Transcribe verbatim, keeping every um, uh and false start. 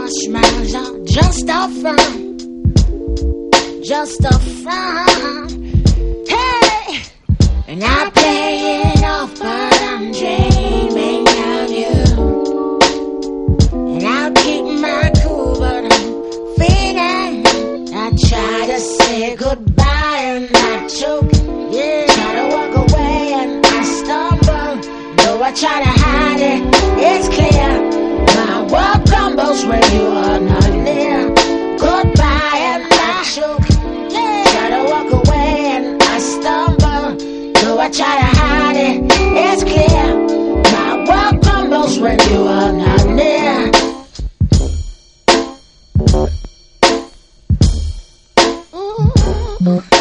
my smiles are just a front, just a front. Hey, and I play it off, but I'm dreaming of you. And I'll keep my cool, but I'm feeling. I try to say goodbye and I choke. Yeah, try to walk away and I stumble. Though I try to hide it, it's clear. My world crumbles when you are not near. Goodbye and I choke. Yeah, try to walk away and I stumble. Though I try to hide it, it's clear. My world crumbles when you are not near. Ooh.